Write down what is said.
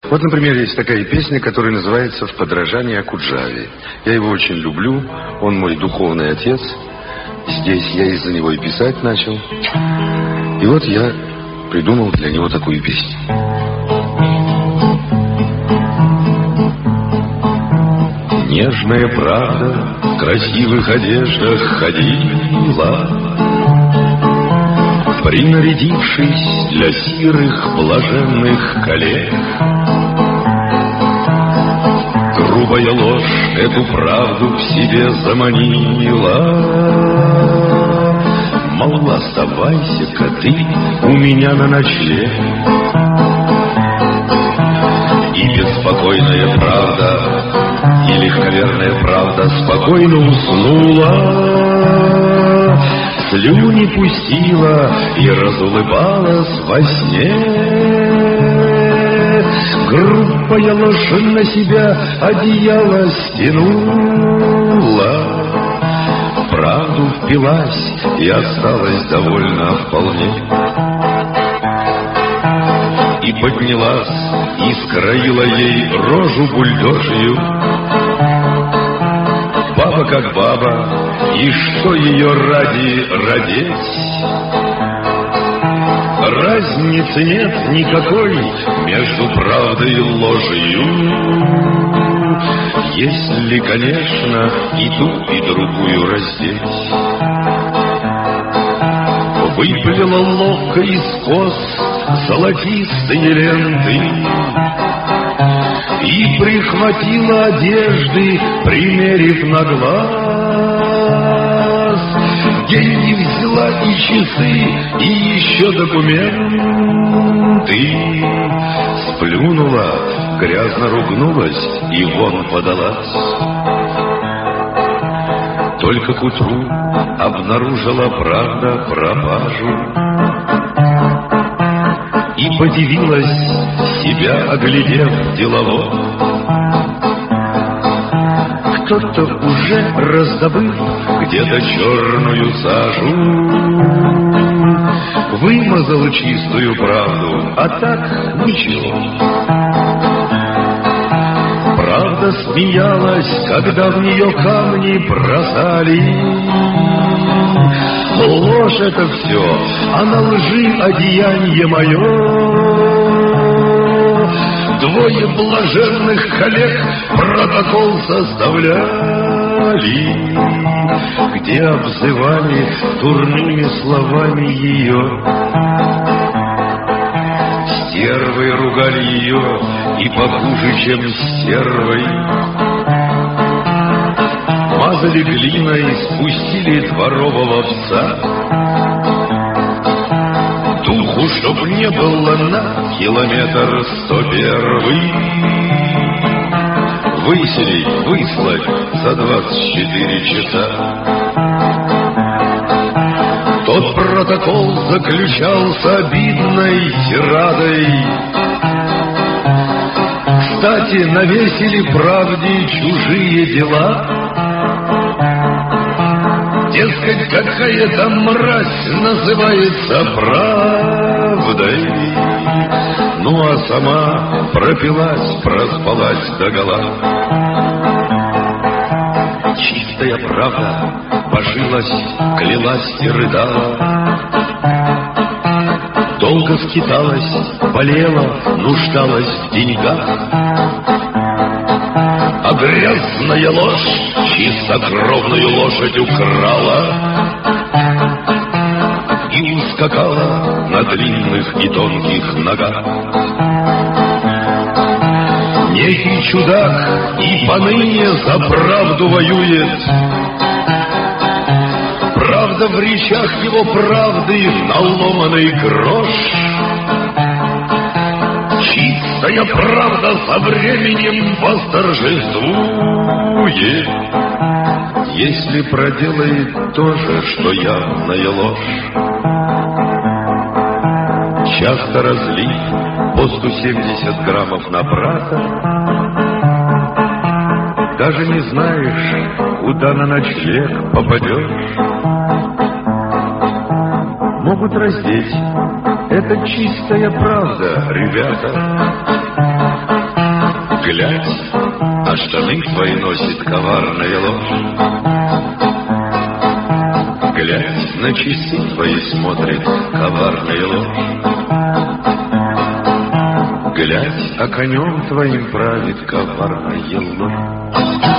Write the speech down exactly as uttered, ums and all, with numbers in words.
Вот, например, есть такая песня, которая называется «В подражании Окуджаве». Я его очень люблю, он мой духовный отец. Здесь я из-за него и писать начал. И вот я придумал для него такую песню. Нежная правда в красивых одеждах ходила, принарядившись для сирых блаженных коллег. Грубая ложь эту правду в себе заманила. Мол, оставайся-ка ты у меня на ночлег. И беспокойная правда, и легковерная правда спокойно уснула, слюни пустила и разулыбалась во сне. Грубая ложь на себя одеяло стянула, в правду впилась и осталась довольна вполне. И поднялась, и скроила ей рожу бульдожью. Баба как баба, и что ее ради родить? Разницы нет никакой между правдой и ложью, если, конечно, и ту, и другую раздеть. Выплела ловко из кос золотистые ленты и прихватила одежды, примерив на глаз. Деньги взяла и часы, и еще документы. Сплюнула, грязно ругнулась и вон подалась. Только к утру обнаружила правда пропажу и подивилась, себя оглядев делово. Кто-то уже раздобыл где-то черную сажу, вымазал чистую правду, а так ничего. Правда смеялась, когда в нее камни бросали. Ложь это все, а на лжи одеяние мое. Двое блаженных коллег протокол составляли, где обзывали дурными словами ее. Стервой ругали ее и похуже, чем стервой. Мазали глиной, спустили дворового пса. Духу, чтоб не было на километр сто первый. Выселить, выслать за двадцать четыре часа. Тот протокол заключался обидной тирадой. Кстати, навесили правде чужие дела. Дескать, какая-то мразь называется правдой. Ну а сама пропилась, проспалась догола. Чистая правда божилась, клялась и рыдала. Долго скиталась, болела, нуждалась в деньгах. А грязная ложь чистокровную лошадь украла и ускакала на длинных и тонких ногах. Некий чудак и поныне за правду воюет. Правда в речах его правды наломанный грош. Чистая правда со временем восторжествует, если проделает то же, что явная ложь. Часто разлив по сто семьдесят граммов на брата, даже не знаешь, куда на ночлег попадешь. Могут раздеть. Это чистая правда, ребята. Глядь, а штаны твои носит коварная ложь. Глядь, на часы твои смотрит коварная ложь. Глядь, а конем твоим правит коварная ложь.